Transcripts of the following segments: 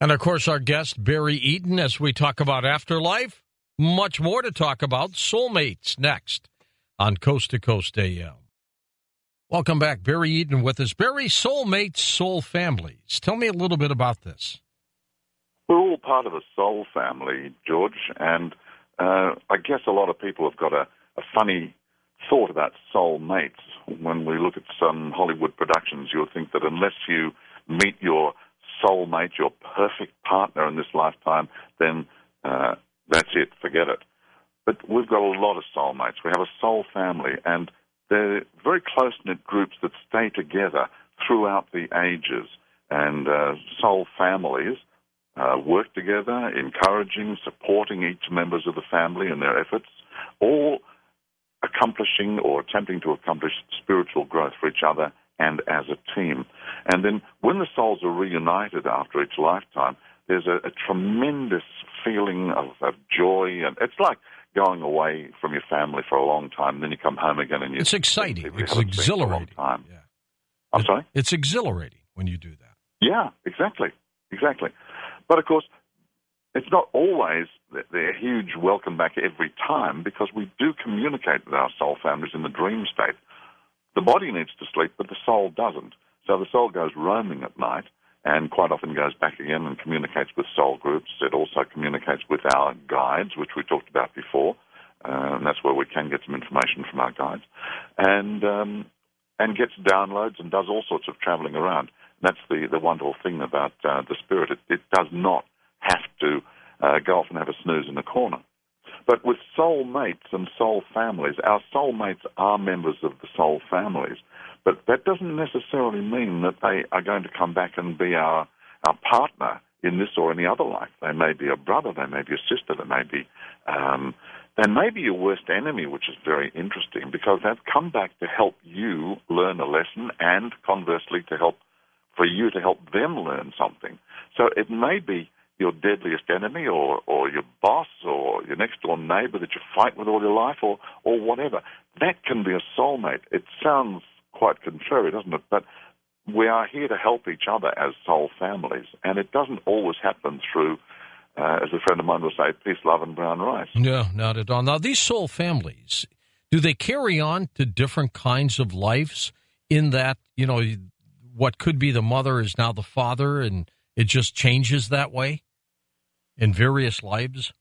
And, of course, our guest, Barry Eaton, as we talk about afterlife. Much more to talk about. Soulmates next on Coast to Coast AM. Welcome back. Barry Eaton with us. Barry, soulmates, soul families. Tell me a little bit about this. We're all part of a soul family, George, and I guess a lot of people have got a funny thought about soulmates. When we look at some Hollywood productions, you'll think that unless you meet your soulmate, your perfect partner in this lifetime, then that's it, forget it. But we've got a lot of soulmates. We have a soul family, and they're very close-knit groups that stay together throughout the ages. And soul families work together, encouraging, supporting each members of the family in their efforts, all accomplishing or attempting to accomplish spiritual growth for each other and as a team. And then when the souls are reunited after each lifetime, there's a tremendous feeling of joy, and it's like going away from your family for a long time, and then you come home again and it's exciting. It's exhilarating. Yeah. I'm sorry? It's exhilarating when you do that. Yeah, exactly. But, of course, it's not always the huge welcome back every time, because we do communicate with our soul families in the dream state. The body needs to sleep, but the soul doesn't. So the soul goes roaming at night and quite often goes back again and communicates with soul groups. It also communicates with our guides, which we talked about before, and that's where we can get some information from our guides, and gets downloads and does all sorts of traveling around. That's the wonderful thing about the spirit. It does not have to go off and have a snooze in the corner. But with soul mates and soul families, our soul mates are members of the soul families, but that doesn't necessarily mean that they are going to come back and be our partner in this or any other life. They may be a brother, they may be a sister, they may be your worst enemy, which is very interesting, because they've come back to help you learn a lesson and, conversely, for you to help them learn something. So it may be your deadliest enemy or your boss or your next-door neighbor that you fight with all your life or whatever. That can be a soulmate. It sounds quite contrary, doesn't it? But we are here to help each other as soul families, and it doesn't always happen through, as a friend of mine will say, peace, love, and brown rice. No, not at all. Now, these soul families, do they carry on to different kinds of lives in that, what could be the mother is now the father, and it just changes that way in various lives?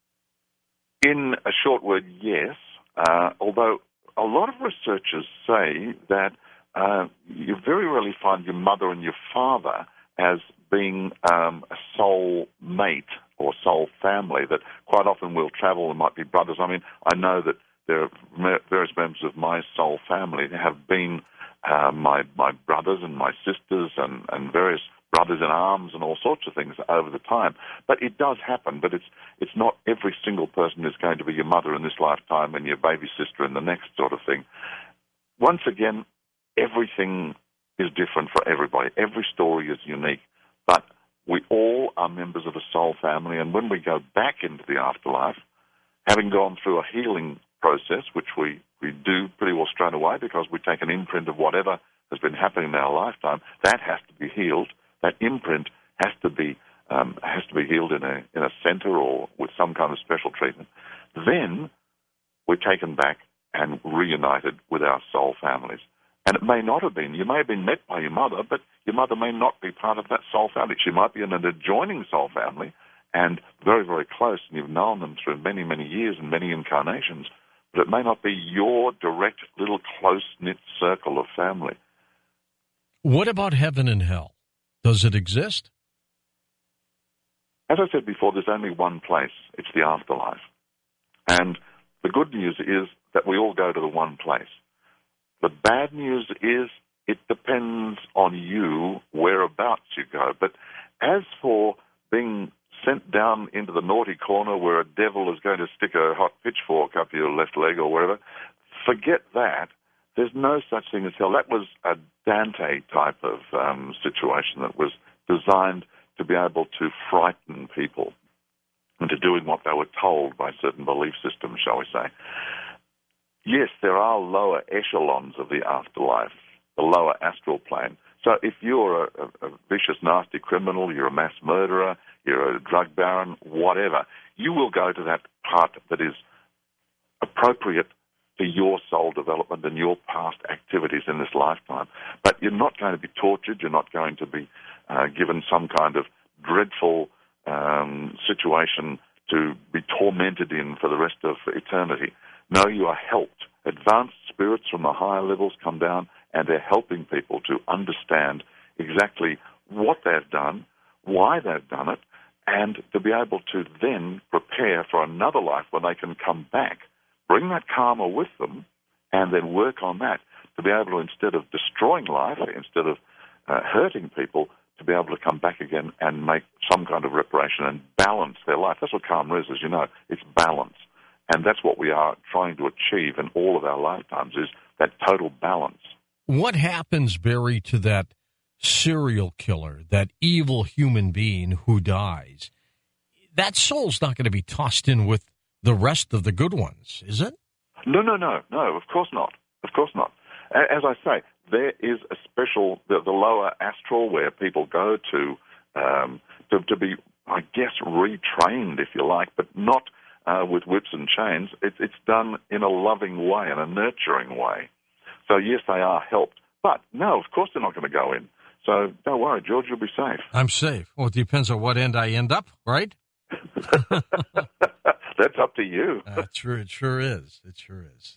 In a short word, yes, although a lot of researchers say that you very rarely find your mother and your father as being a soul mate or soul family, that quite often will travel and might be brothers. I mean, I know that there are various members of my soul family that have been my brothers and my sisters and various brothers in arms and all sorts of things over the time. But it does happen, but it's not every single person is going to be your mother in this lifetime and your baby sister in the next sort of thing. Once again, everything is different for everybody. Every story is unique, but we all are members of a soul family, and when we go back into the afterlife, having gone through a healing process, which we do pretty well straight away because we take an imprint of whatever has been happening in our lifetime, that has to be healed. That imprint has to be healed in a center or with some kind of special treatment. Then we're taken back and reunited with our soul families. And it may not have been. You may have been met by your mother, but your mother may not be part of that soul family. She might be in an adjoining soul family and very, very close, and you've known them through many, many years and many incarnations, but it may not be your direct little close-knit circle of family. What about heaven and hell? Does it exist? As I said before, there's only one place. It's the afterlife. And the good news is that we all go to the one place. The bad news is it depends on you whereabouts you go. But as for being sent down into the naughty corner where a devil is going to stick a hot pitchfork up your left leg or wherever, forget that. There's no such thing as hell. That was a Dante type of situation that was designed to be able to frighten people into doing what they were told by certain belief systems, shall we say. Yes, there are lower echelons of the afterlife, the lower astral plane. So if you're a vicious, nasty criminal, you're a mass murderer, you're a drug baron, whatever. You will go to that part that is appropriate to your soul development and your past activities in this lifetime. But you're not going to be tortured. You're not going to be given some kind of dreadful situation to be tormented in for the rest of eternity. No, you are helped. Advanced spirits from the higher levels come down, and they're helping people to understand exactly what they've done, why they've done it, and to be able to then prepare for another life when they can come back, bring that karma with them, and then work on that to be able to, instead of destroying life, instead of hurting people, to be able to come back again and make some kind of reparation and balance their life. That's what karma is, as you know. It's balance. And that's what we are trying to achieve in all of our lifetimes, is that total balance. What happens, Barry, to that serial killer, that evil human being who dies? That soul's not going to be tossed in with the rest of the good ones, is it? No, of course not. Of course not. As I say, there is a special, the lower astral, where people go to be, I guess, retrained, if you like, but not with whips and chains. It's done in a loving way, in a nurturing way. So, yes, they are helped. But, no, of course they're not going to go in. So don't worry, George, you'll be safe. I'm safe. Well, it depends on what end I end up, right? That's up to you. That's true. It sure is. It sure is.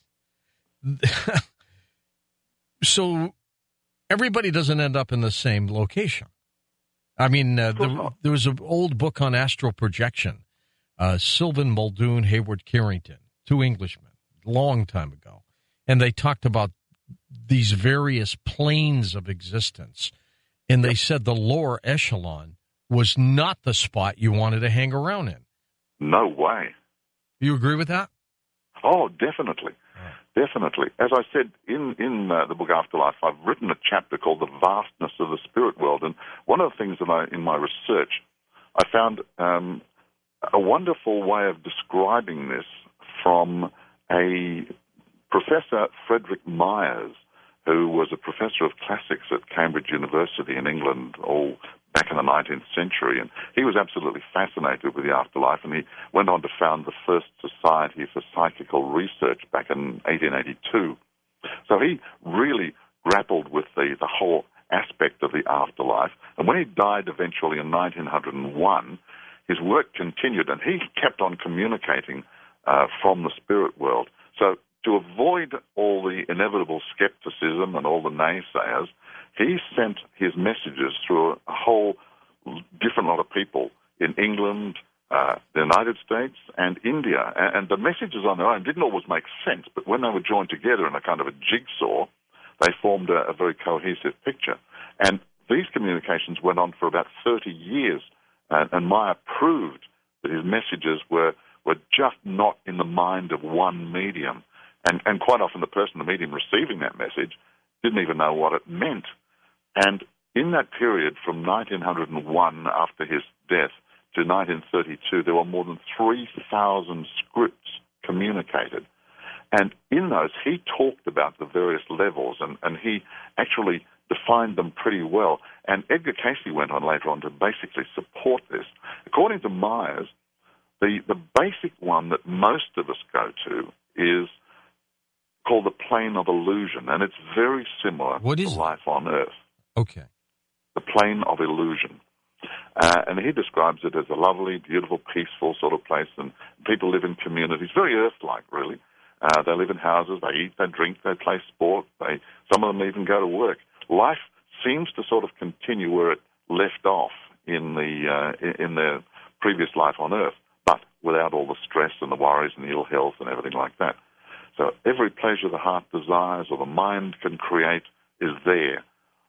So everybody doesn't end up in the same location. I mean, there was an old book on astral projection. Sylvan Muldoon, Hayward Carrington, two Englishmen, long time ago. And they talked about these various planes of existence. And they said the lower echelon was not the spot you wanted to hang around in. No way. You agree with that? Oh, definitely. Definitely. As I said in the book Afterlife, I've written a chapter called The Vastness of the Spirit World. And one of the things that in my research, I found a wonderful way of describing this from a Professor Frederick Myers, who was a professor of classics at Cambridge University in England all back in the 19th century. And he was absolutely fascinated with the afterlife, and he went on to found the first Society for Psychical Research back in 1882. So he really grappled with the whole aspect of the afterlife. And when he died eventually in 1901, his work continued, and he kept on communicating from the spirit world. So to avoid all the inevitable skepticism and all the naysayers, he sent his messages through a whole different lot of people in England, the United States, and India. And the messages on their own didn't always make sense, but when they were joined together in a kind of a jigsaw, they formed a very cohesive picture. And these communications went on for about 30 years, and Meyer proved that his messages were just not in the mind of one medium. And quite often the person, the medium receiving that message, didn't even know what it meant. And in that period from 1901, after his death, to 1932, there were more than 3,000 scripts communicated. And in those, he talked about the various levels, and he actually defined them pretty well. And Edgar Cayce went on later on to basically support this. According to Myers, the basic one that most of us go to is called the plane of illusion, and it's very similar to life on Earth. Okay. The plane of illusion. And he describes it as a lovely, beautiful, peaceful sort of place, and people live in communities, very Earth-like, really. They live in houses, they eat, they drink, they play sport, some of them even go to work. Life seems to sort of continue where it left off in the previous life on Earth, but without all the stress and the worries and the ill health and everything like that. So every pleasure the heart desires or the mind can create is there.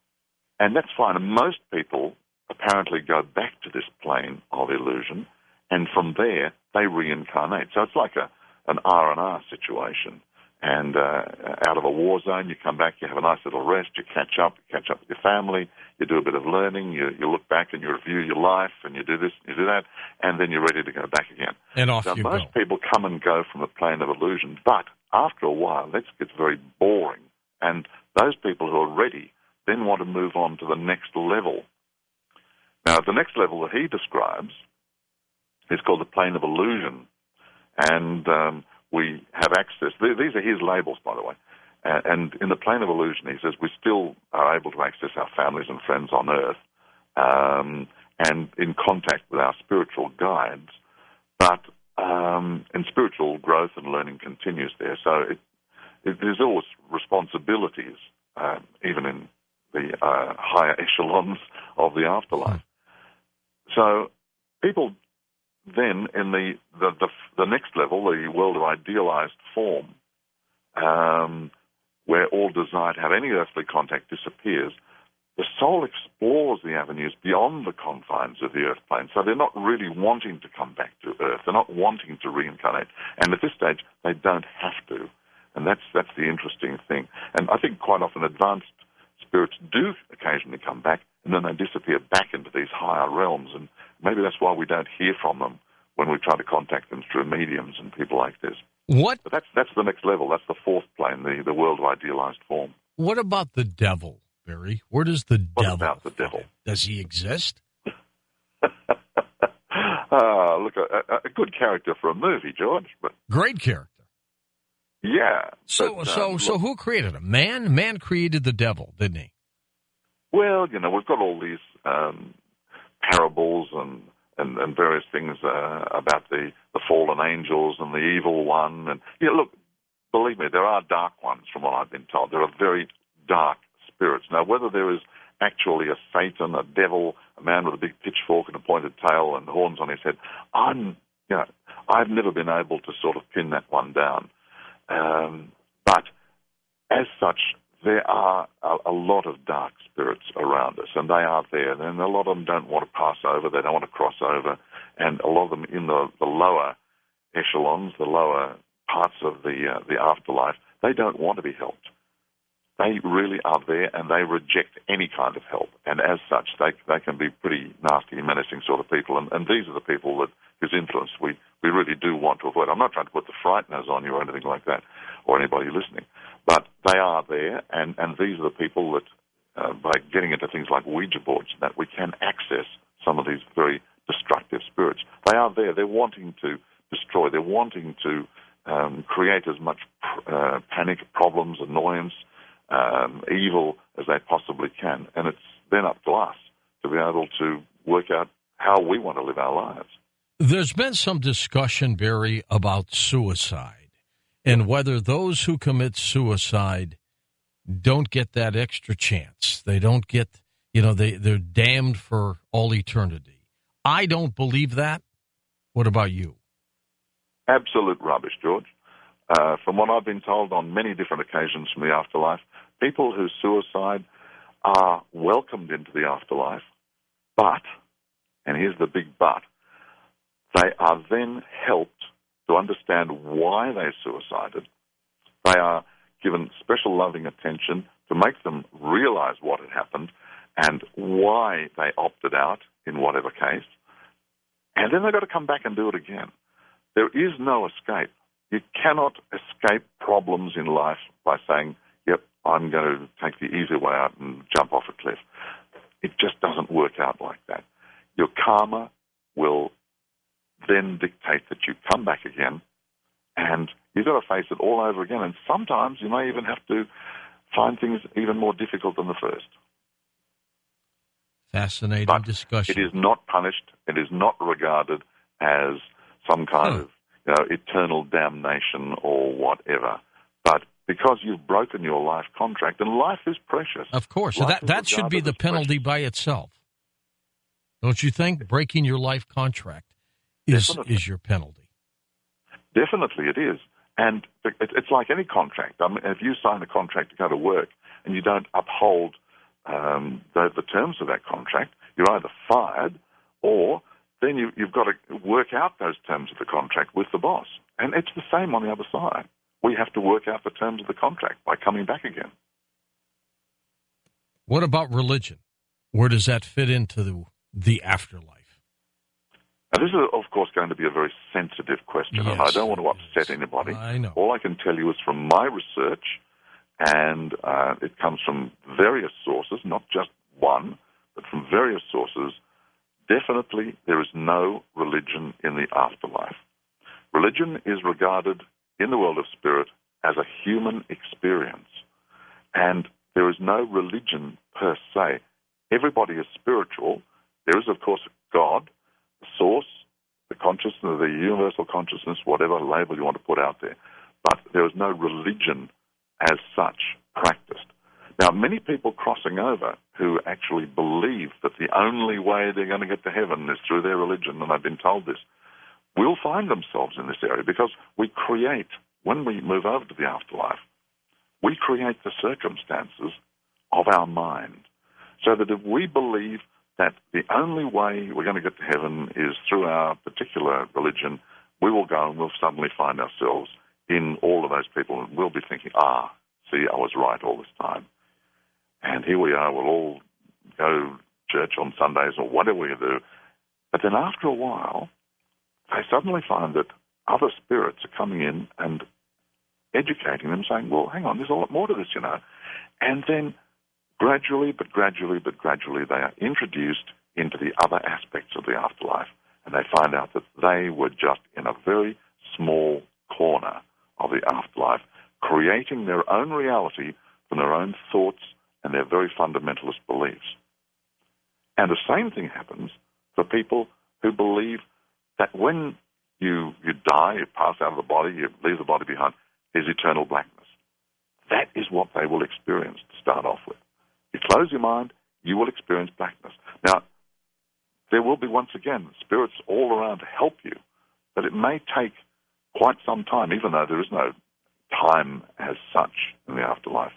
And that's fine. And most people apparently go back to this plane of illusion, and from there they reincarnate. So it's like an R&R situation. And out of a war zone, you come back, you have a nice little rest, you catch up with your family, you do a bit of learning, you look back and you review your life, and you do this, you do that, and then you're ready to go back again. And off you go. Most people come and go from the plane of illusion, but after a while, that gets very boring. And those people who are ready then want to move on to the next level. Now, the next level that he describes is called the plane of illusion, and we have access. These are his labels, by the way. And in the plane of illusion, he says we still are able to access our families and friends on Earth and in contact with our spiritual guides, but and spiritual growth and learning continues there. So there's always responsibilities, even in the higher echelons of the afterlife. So people then in the next level, the world of idealized form, where all desire to have any earthly contact disappears, the soul explores the avenues beyond the confines of the earth plane. So they're not really wanting to come back to Earth. They're not wanting to reincarnate. And at this stage, they don't have to. And that's the interesting thing. And I think quite often advanced spirits do occasionally come back, and then they disappear back into these higher realms. And maybe that's why we don't hear from them when we try to contact them through mediums and people like this. What? But that's the next level. That's the fourth plane, the world of idealized form. What about the devil, Barry? Where does the devil? What about the devil? Does he exist? Look, a good character for a movie, George. But great character. Yeah. So who created him? Man created the devil, didn't he? Well, we've got all these parables and various things about the fallen angels and the evil one. And look, believe me, there are dark ones from what I've been told. There are very dark spirits. Now, whether there is actually a Satan, a devil, a man with a big pitchfork and a pointed tail and horns on his head, I've never been able to sort of pin that one down. But as such, there are a lot of dark spirits around us, and they are there. And a lot of them don't want to pass over. They don't want to cross over. And a lot of them in the lower echelons, the lower parts of the afterlife, they don't want to be helped. They really are there, and they reject any kind of help. And as such, they can be pretty nasty, menacing sort of people. And these are the people whose influence we really do want to avoid. I'm not trying to put the frighteners on you or anything like that, or anybody listening. But they are there, and these are the people that, by getting into things like Ouija boards, that we can access some of these very destructive spirits. They are there. They're wanting to destroy. They're wanting to create as much panic, problems, annoyance, evil as they possibly can. And it's then up to us to be able to work out how we want to live our lives. There's been some discussion, Barry, about suicide and whether those who commit suicide don't get that extra chance. They don't get, they're damned for all eternity. I don't believe that. What about you? Absolute rubbish, George. From what I've been told on many different occasions from the afterlife, people who suicide are welcomed into the afterlife, but, and here's the big but, they are then helped to understand why they suicided. They are given special loving attention to make them realize what had happened and why they opted out in whatever case. And then they've got to come back and do it again. There is no escape. You cannot escape problems in life by saying, yep, I'm going to take the easy way out and jump off a cliff. It just doesn't work out like that. Your karma will then dictate that you come back again, and you've got to face it all over again. And sometimes you may even have to find things even more difficult than the first. Fascinating discussion. It is not punished. It is not regarded as some kind of eternal damnation or whatever. But because you've broken your life contract, and life is precious. Of course. So that should be the penalty by itself. Don't you think? Breaking your life contract is your penalty. Definitely it is. And it's like any contract. I mean, if you sign a contract to go to work and you don't uphold the terms of that contract, you're either fired or then you've got to work out those terms of the contract with the boss. And it's the same on the other side. We have to work out the terms of the contract by coming back again. What about religion? Where does that fit into the afterlife? Now, this is, of course, going to be a very sensitive question, and I don't want to upset anybody. I know. All I can tell you is from my research, and it comes from various sources, not just one, but from various sources, definitely there is no religion in the afterlife. Religion is regarded in the world of spirit as a human experience, and there is no religion per se. Everybody is spiritual. There is, of course, God, the source, the consciousness, the universal consciousness, whatever label you want to put out there. But there is no religion as such practiced. Now, many people crossing over who actually believe that the only way they're going to get to heaven is through their religion, and I've been told this, will find themselves in this area because we create, when we move over to the afterlife, we create the circumstances of our mind. So that if we believe that the only way we're going to get to heaven is through our particular religion, we will go and we'll suddenly find ourselves in all of those people, and we'll be thinking, see, I was right all this time. And here we are, we'll all go to church on Sundays or whatever we do. But then after a while, they suddenly find that other spirits are coming in and educating them, saying, well, hang on, there's a lot more to this, you know. And then gradually, they are introduced into the other aspects of the afterlife, and they find out that they were just in a very small corner of the afterlife, creating their own reality from their own thoughts and their very fundamentalist beliefs. And the same thing happens for people who believe that when you die, you pass out of the body, you leave the body behind, there's eternal blackness. That is what they will experience to start off with. You close your mind, you will experience blackness. Now, there will be, once again, spirits all around to help you, but it may take quite some time, even though there is no time as such in the afterlife.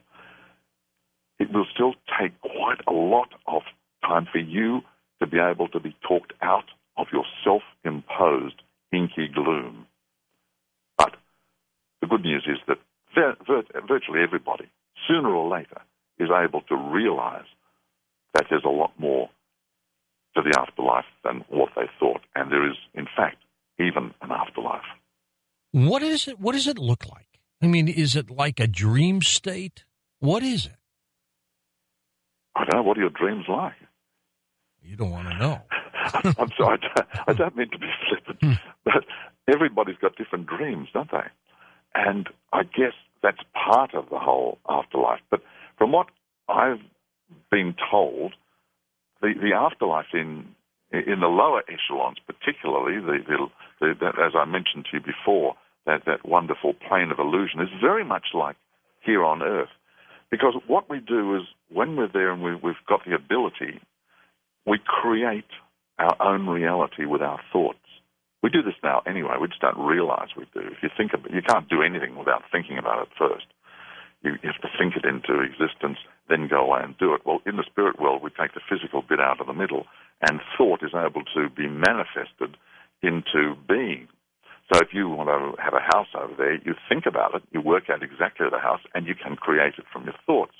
It will still take quite a lot of time for you to be able to be talked out of your self-imposed inky gloom. But the good news is that virtually everybody, sooner or later, is able to realize that there's a lot more to the afterlife than what they thought. And there is, in fact, even an afterlife. What is it? What does it look like? I mean, is it like a dream state? What is it? I don't know. What are your dreams like? You don't want to know. I'm sorry. I don't mean to be flippant, but everybody's got different dreams, don't they? And I guess that's part of the whole afterlife. But from what I've been told, the afterlife in the lower echelons, particularly, as I mentioned to you before, that wonderful plane of illusion is very much like here on Earth. Because what we do is, when we're there and we've got the ability, we create our own reality with our thoughts. We do this now anyway. We just don't realize we do. If you think about it, you can't do anything without thinking about it first. You have to think it into existence, then go away and do it. Well, in the spirit world, we take the physical bit out of the middle, and thought is able to be manifested into being. So if you want to have a house over there, you think about it, you work out exactly the house, and you can create it from your thoughts.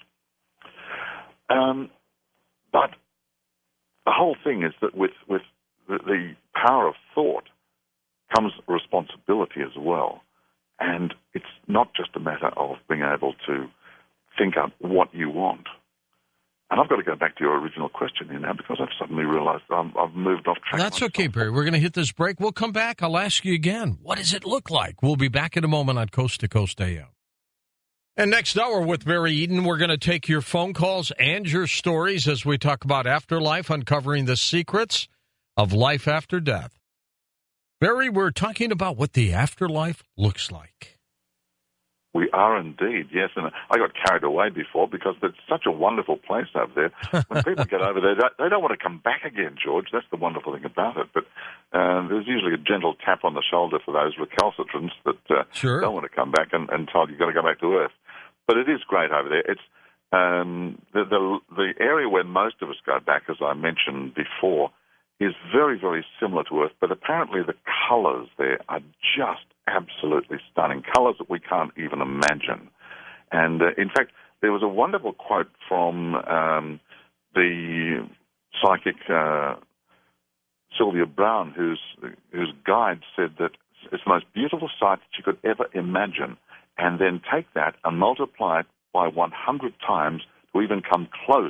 But the whole thing is that with the power of thought comes responsibility as well. And it's not just a matter of being able to think up what you want. And I've got to go back to your original question here now, because I've suddenly realized I've moved off track. That's okay, Barry. We're going to hit this break. We'll come back. I'll ask you again. What does it look like? We'll be back in a moment on Coast to Coast AM. And next hour with Barry Eden, we're going to take your phone calls and your stories as we talk about afterlife, uncovering the secrets of life after death. Barry, we're talking about what the afterlife looks like. We are indeed, yes. And I got carried away before because it's such a wonderful place over there. When people get over there, they don't want to come back again, George. That's the wonderful thing about it. But there's usually a gentle tap on the shoulder for those recalcitrants that sure. don't want to come back and told you've got to go back to Earth. But it is great over there. It's the area where most of us go back, as I mentioned before, is very, very similar to Earth, but apparently the colours there are just absolutely stunning, colours that we can't even imagine. And in fact, there was a wonderful quote from the psychic Sylvia Browne, whose guide said that it's the most beautiful sight that you could ever imagine, and then take that and multiply it by 100 times to even come close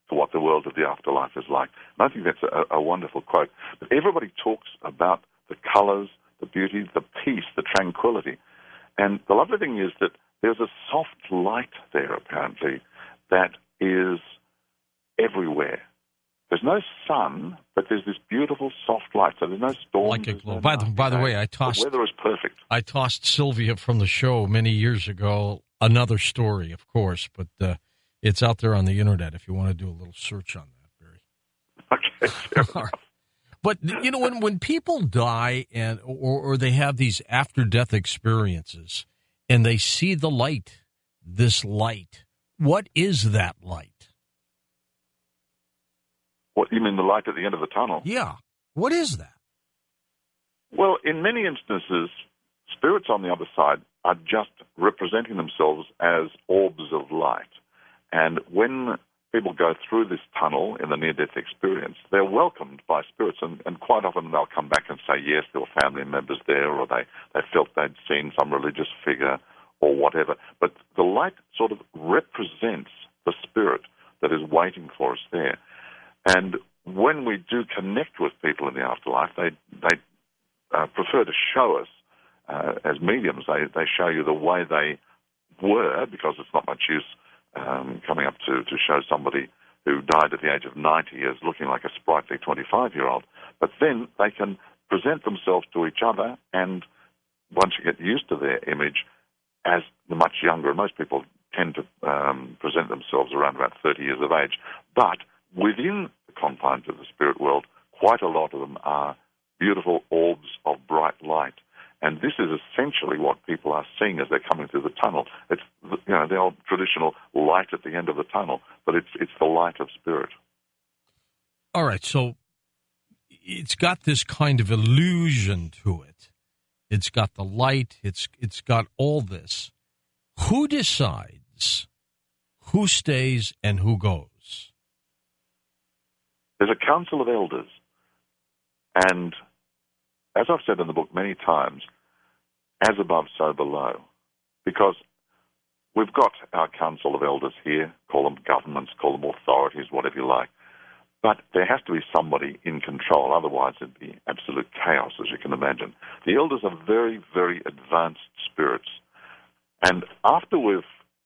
to what the world of the afterlife is like. And I think that's a wonderful quote. But everybody talks about the colors, the beauty, the peace, the tranquility. And the lovely thing is that there's a soft light there, apparently, that is everywhere. There's no sun, but there's this beautiful soft light. So there's no storm. Like a glow. By the way, the weather is perfect. I tossed Sylvia from the show many years ago. Another story, of course, but it's out there on the internet if you want to do a little search on that, Barry. Okay. All right. But you know, when people die and or they have these after-death experiences and they see the light, this light, what is that light? What, you mean the light at the end of the tunnel? Yeah. What is that? Well, in many instances, spirits on the other side are just representing themselves as orbs of light. And when people go through this tunnel in the near-death experience, they're welcomed by spirits, and quite often they'll come back and say, yes, there were family members there, or they felt they'd seen some religious figure or whatever. But the light sort of represents the spirit that is waiting for us there. And when we do connect with people in the afterlife, they prefer to show us, as mediums, they show you the way they were, because it's not much use coming up to show somebody who died at the age of 90 years looking like a sprightly 25-year-old. But then they can present themselves to each other, and once you get used to their image, as much younger, and most people tend to present themselves around about 30 years of age. But within the confines of the spirit world, quite a lot of them are beautiful orbs of bright light. And this is essentially what people are seeing as they're coming through the tunnel. It's, the old traditional light at the end of the tunnel, but it's the light of spirit. All right, so it's got this kind of illusion to it. It's got the light. It's got all this. Who decides who stays and who goes? There's a council of elders, and as I've said in the book many times, as above, so below, because we've got our council of elders here, call them governments, call them authorities, whatever you like, but there has to be somebody in control, otherwise it'd be absolute chaos, as you can imagine. The elders are very, very advanced spirits, and after we've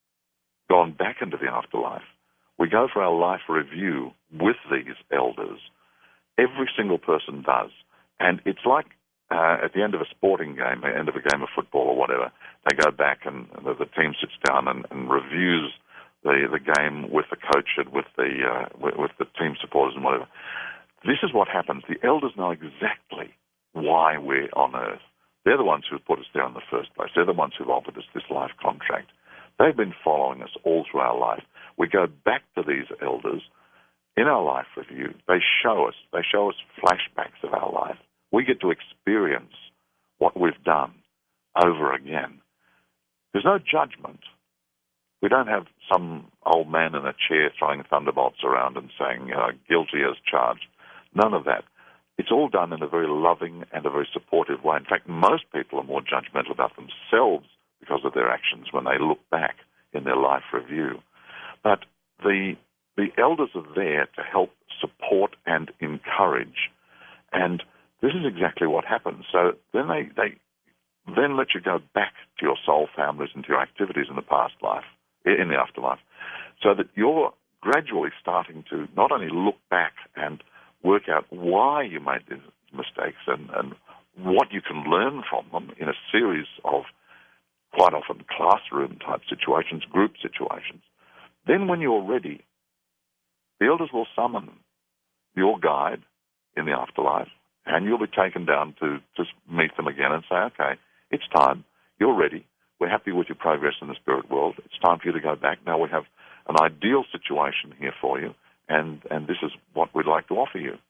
gone back into the afterlife, we go for our life review with these elders. Every single person does. And it's like at the end of a sporting game, the end of a game of football or whatever, they go back and the team sits down and reviews the game with the coach and with the team supporters and whatever. This is what happens. The elders know exactly why we're on earth. They're the ones who put us there in the first place. They're the ones who've offered us this life contract. They've been following us all through our life. We go back to these elders in our life review. They show us flashbacks of our life. We get to experience what we've done over again. There's no judgment. We don't have some old man in a chair throwing thunderbolts around and saying, guilty as charged. None of that. It's all done in a very loving and a very supportive way. In fact, most people are more judgmental about themselves because of their actions when they look back in their life review. But the elders are there to help support and encourage. And this is exactly what happens. So then they then let you go back to your soul families and to your activities in the past life, in the afterlife, so that you're gradually starting to not only look back and work out why you made these mistakes and what you can learn from them in a series of quite often classroom-type situations, group situations. Then when you're ready, the elders will summon your guide in the afterlife, and you'll be taken down to meet them again and say, okay, it's time, you're ready, we're happy with your progress in the spirit world, it's time for you to go back. Now we have an ideal situation here for you, and this is what we'd like to offer you.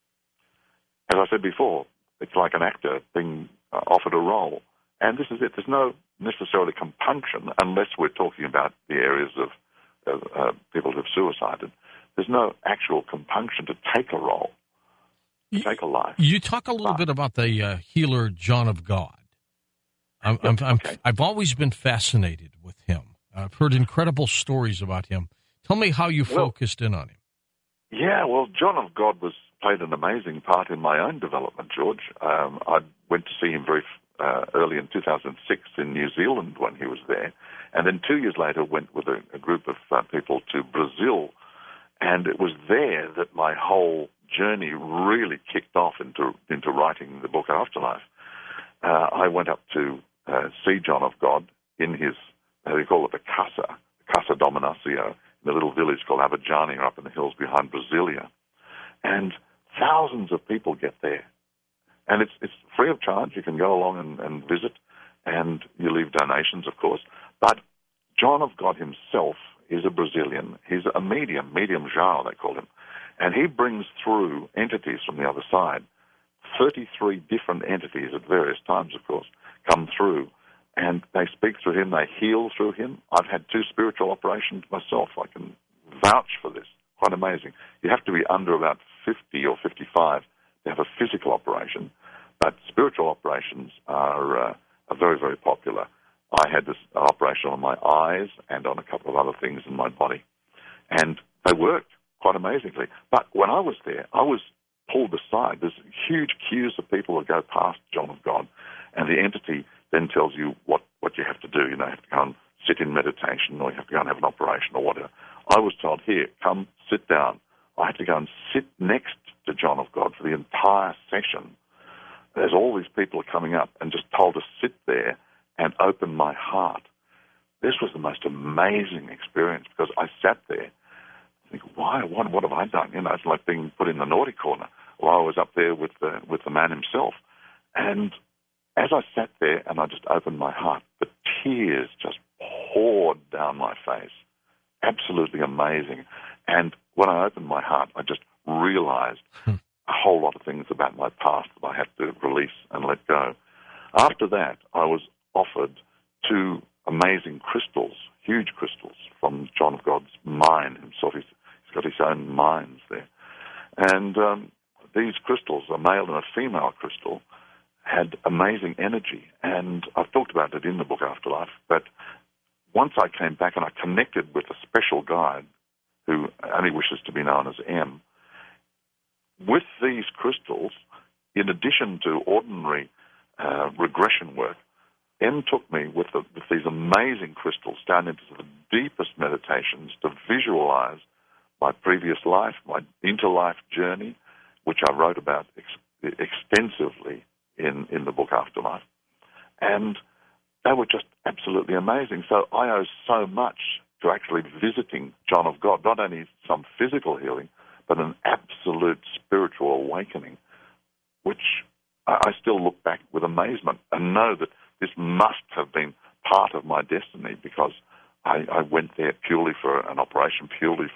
As I said before, it's like an actor being offered a role, and this is it. There's no necessarily compunction, unless we're talking about the areas of people who've suicided. There's no actual compunction to take a role, to take a life. You talk a little bit about the healer John of God. I've always been fascinated with him. I've heard incredible stories about him. Tell me how you focused in on him. Yeah, well, John of God played an amazing part in my own development, George. I went to see him very early in 2006 in New Zealand when he was there, and then 2 years later went with a group of people to Brazil, and it was there that my whole journey really kicked off into writing the book Afterlife. I went up to see John of God in his, they call it the Casa Dominacio, in a little village called Abadiânia up in the hills behind Brasilia. And thousands of people get there. And it's free of charge. You can go along and visit, and you leave donations, of course. But John of God himself is a Brazilian. He's a medium João, they call him. And he brings through entities from the other side. 33 different entities at various times, of course, come through. And they speak through him. They heal through him. I've had 2 spiritual operations myself. I can vouch for this. Quite amazing. You have to be under about 50 or 55 to have a physical operation. But spiritual operations are very, very popular. I had this operation on my eyes and on a couple of other things in my body. And they worked quite amazingly. But when I was there, I was pulled aside. There's huge queues of people that go past John of God, and the entity then tells you what you have to do. You know, you have to go and sit in meditation, or you have to go and have an operation or whatever. I was told, here, come, sit down. I had to go and sit next to John of God for the entire session. There's all these people are coming up and just told to sit there and open my heart. This was the most amazing experience because I sat there and think, why? What have I done? You know, it's like being put in the naughty corner. Well, I was up there with the man himself. And as I sat there and I just opened my heart, the tears just poured down my face. Absolutely amazing. And when I opened my heart, I just realized a whole lot of things about my past that I had to release and let go. After that, I was offered 2 amazing crystals, huge crystals, from John of God's mine himself. He's got his own mines there. And these crystals, a male and a female crystal, had amazing energy. And I've talked about it in the book Afterlife, but once I came back and I connected with a special guide who only wishes to be known as M, with these crystals, in addition to ordinary regression work, M took me with these amazing crystals down into the deepest meditations to visualize my previous life, my interlife journey, which I wrote about extensively in the book Afterlife. And they were just absolutely amazing. So I owe so much to actually visiting John of God, not only some physical healing, but an absolute spiritual awakening, which I still look back with amazement and know that this must have been part of my destiny, because I went there purely for an operation,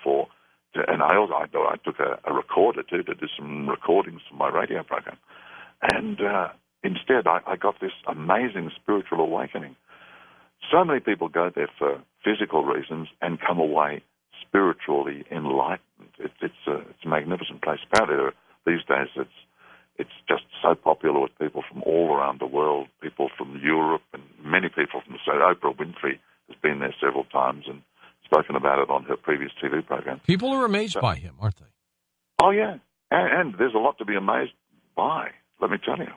and I took a recorder too to do some recordings for my radio program. And instead, I got this amazing spiritual awakening. So many people go there for physical reasons and come away spiritually enlightened. It's a magnificent place. Apparently, these days, it's just so popular with people from all around the world, people from Europe and many people from, so Oprah Winfrey has been there several times and spoken about it on her previous TV program. People are amazed by him, aren't they? Oh, yeah. And there's a lot to be amazed by, let me tell you.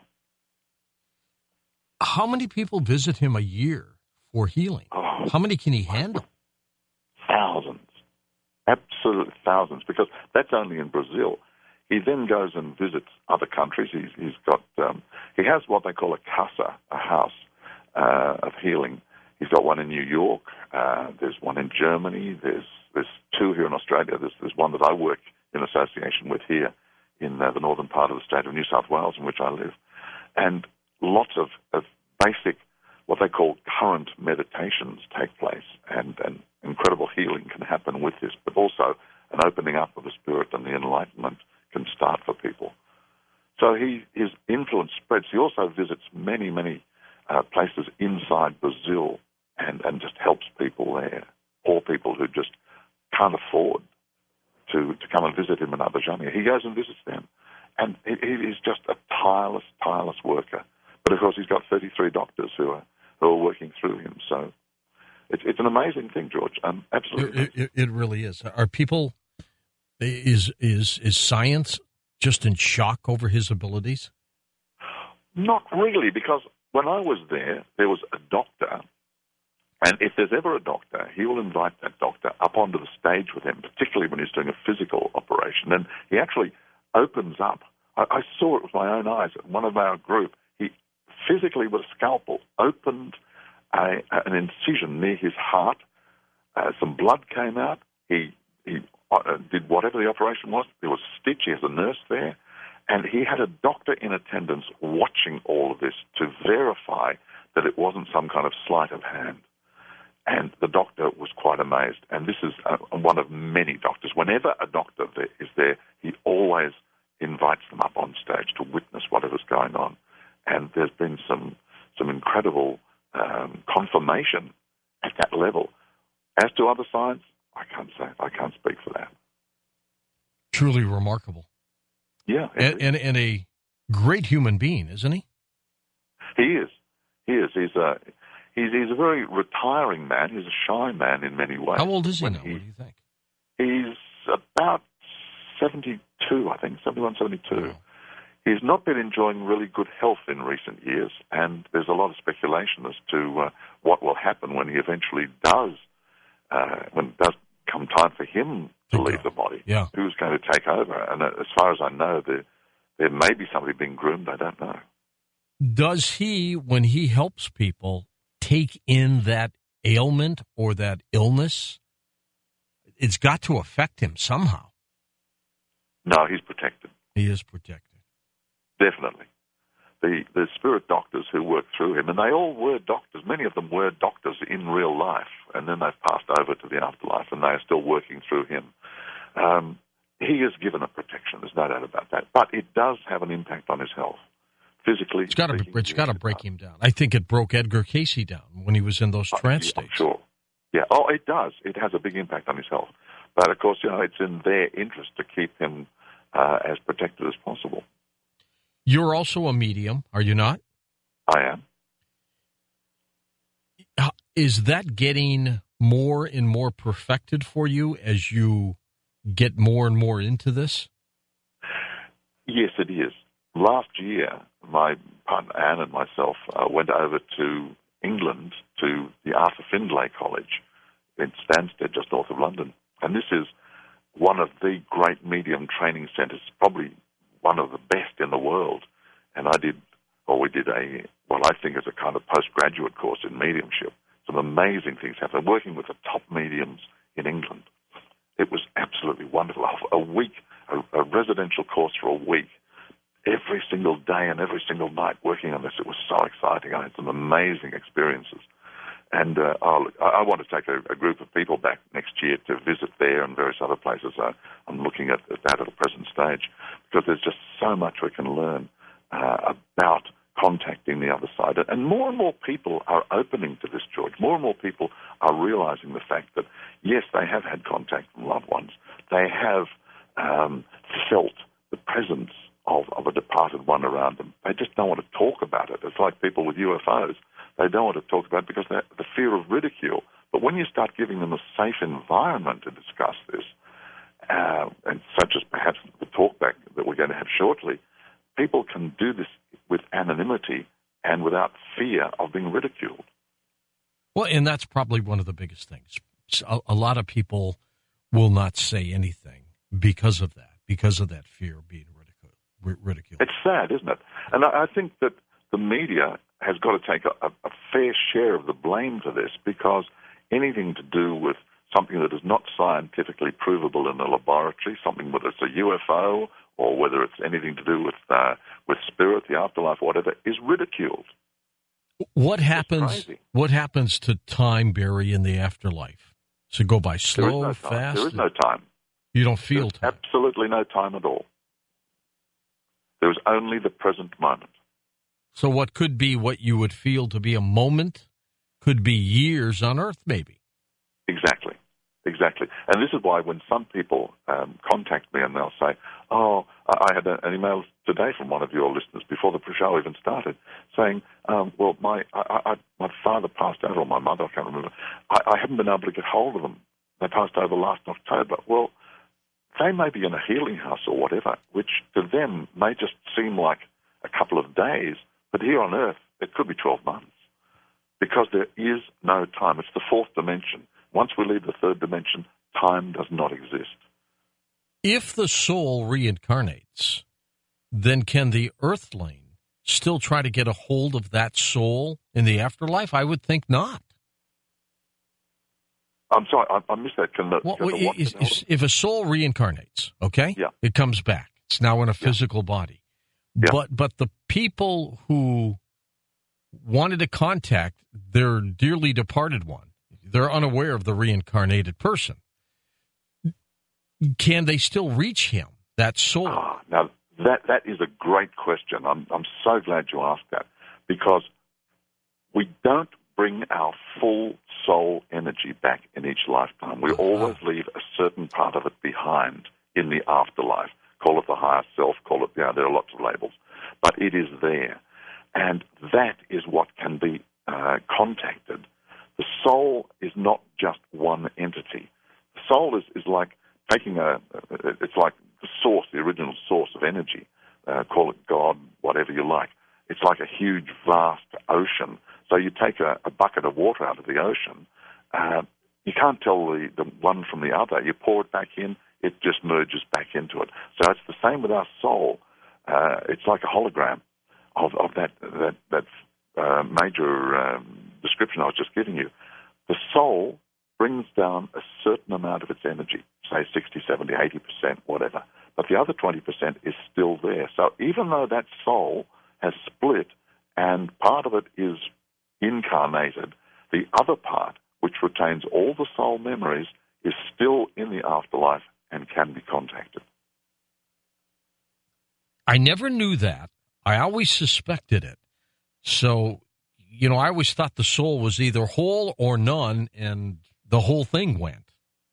How many people visit him a year for healing? Oh, how many can he handle? Thousands. Absolute thousands, because that's only in Brazil. He then goes and visits other countries. He's got he has what they call a casa, a house of healing. He's got one in New York. There's one in Germany. There's 2 here in Australia. There's one that I work in association with here in the northern part of the state of New South Wales, in which I live. And lots of basic, what they call current meditations take place, and incredible healing can happen with this, but also an opening up of the spirit and the enlightenment can start for people. So his influence spreads. He also visits many, many places inside Brazil and just helps people there, poor people who just can't afford to come and visit him in Abadiânia. He goes and visits them, and he is just a tireless worker. But, of course, he's got 33 doctors who are working through him. So it's an amazing thing, George. Absolutely. It really is. Are people Is science just in shock over his abilities? Not really, because when I was there was a doctor, and if there's ever a doctor, he will invite that doctor up onto the stage with him, particularly when he's doing a physical operation, and he actually opens up. I saw it with my own eyes. One of our group, he physically with a scalpel opened an incision near his heart. Some blood came out. He did whatever the operation was. There was a stitch. He has a nurse there. And he had a doctor in attendance watching all of this to verify that it wasn't some kind of sleight of hand. And the doctor was quite amazed. And this is one of many doctors. Whenever a doctor is there, he always invites them up on stage to witness whatever's going on. And there's been some incredible confirmation at that level. As to other science, I can't say. I can't speak for that. Truly remarkable. Yeah. And a great human being, isn't he? He is. He's a very retiring man. He's a shy man in many ways. How old is he now? What do you think? He's about 72, I think, 71, 72. Wow. He's not been enjoying really good health in recent years, and there's a lot of speculation as to what will happen when he eventually does, when it does come time for him to leave the body. Yeah. Who's going to take over? And as far as I know, there may be somebody being groomed. I don't know. Does he, when he helps people, take in that ailment or that illness? It's got to affect him somehow. No, he's protected. He is protected. Definitely. The spirit doctors who worked through him, and they all were doctors, many of them were doctors in real life, and then they've passed over to the afterlife, and they are still working through him. He is given a protection, there's no doubt about that, but it does have an impact on his health. Physically, it's got to break him down. I think it broke Edgar Casey down when he was in those trance states. Sure. Yeah. Oh, it does. It has a big impact on his health. But of course, it's in their interest to keep him as protected as possible. You're also a medium, are you not? I am. Is that getting more and more perfected for you as you get more and more into this? Yes, it is. Last year, my partner Anne and myself went over to England to the Arthur Findlay College in Stansted, just north of London. And this is one of the great medium training centres, probably one of the best in the world. And we did what I think is a kind of postgraduate course in mediumship. Some amazing things happened, working with the top mediums in England. It was absolutely wonderful. A week, a residential course for a week, every single day and every single night working on this. It was so exciting. I had some amazing experiences. And I want to take a group of people back next year to visit there and various other places. I'm looking at that at the present stage because there's just so much we can learn about contacting the other side. And more people are opening to this, George. More and more people are realizing the fact that, yes, they have had contact from loved ones. They have felt the presence of a departed one around them. They just don't want to talk about it. It's like people with UFOs. They don't want to talk about it because the fear of ridicule. But when you start giving them a safe environment to discuss this, and such as perhaps the talkback that we're going to have shortly, people can do this with anonymity and without fear of being ridiculed. Well, and that's probably one of the biggest things. A lot of people will not say anything because of that fear of being ridiculed. It's sad, isn't it? And I think that the media has got to take a fair share of the blame for this, because anything to do with something that is not scientifically provable in a laboratory, something whether it's a UFO or whether it's anything to do with spirit, the afterlife, whatever, is ridiculed. What happens to time, Barry, in the afterlife? Does it go by slow, fast? There is no time. You don't feel time? Absolutely no time at all. There is only the present moment. So what could be what you would feel to be a moment could be years on Earth, maybe. Exactly. And this is why when some people contact me and they'll say, oh, I had an email today from one of your listeners before the show even started saying, well, my father passed over, or my mother, I can't remember. I haven't been able to get hold of them. They passed over last October. Well, they may be in a healing house or whatever, which to them may just seem like a couple of days, but here on Earth, it could be 12 months. Because there is no time. It's the fourth dimension. Once we leave the third dimension, time does not exist. If the soul reincarnates, then can the earthling still try to get a hold of that soul in the afterlife? I would think not. I'm sorry, I missed that. If a soul reincarnates, okay, yeah. It comes back. It's now in a physical body. Yeah. But the people who wanted to contact their dearly departed one, they're unaware of the reincarnated person. Can they still reach him, that soul? Now, that is a great question. I'm so glad you asked that, because we don't bring our full soul energy back in each lifetime. We always leave a certain part of it behind in the afterlife. Call it the higher self, call it, there are lots of labels. But it is there. And that is what can be contacted. The soul is not just one entity. The soul is like taking it's like the source, the original source of energy. Call it God, whatever you like. It's like a huge, vast ocean. So you take a bucket of water out of the ocean, you can't tell the one from the other. You pour it back in, it just merges back into it. So it's the same with our soul. It's like a hologram of that major description I was just giving you. The soul brings down a certain amount of its energy, say 60, 70, 80%, whatever. But the other 20% is still there. So even though that soul has split and part of it is incarnated, the other part, which retains all the soul memories, is still in the afterlife and can be contacted. I never knew that. I always suspected it. So, I always thought the soul was either whole or none, and the whole thing went.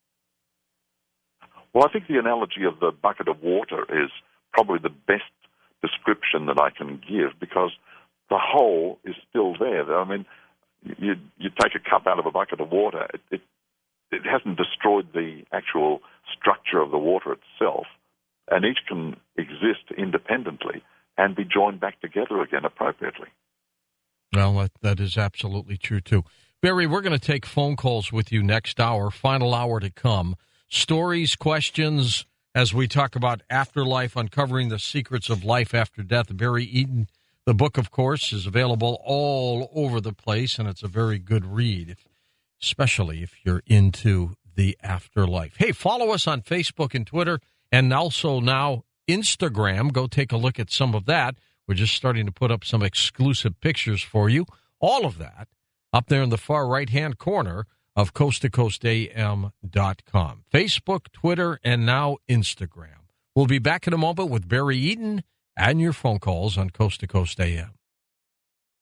Well, I think the analogy of the bucket of water is probably the best description that I can give, because the whole is still there. I mean, you take a cup out of a bucket of water, it hasn't destroyed the actual structure of the water itself, and each can exist independently and be joined back together again appropriately. Well, that is absolutely true, too. Barry, we're going to take phone calls with you next hour, final hour to come. Stories, questions, as we talk about afterlife, uncovering the secrets of life after death. Barry Eaton, the book, of course, is available all over the place, and it's a very good read, especially if you're into the afterlife. Hey, follow us on Facebook and Twitter, and also now Instagram. Go take a look at some of that. We're just starting to put up some exclusive pictures for you. All of that up there in the far right-hand corner of coasttocoastam.com. Facebook, Twitter, and now Instagram. We'll be back in a moment with Barry Eaton and your phone calls on Coast to Coast AM.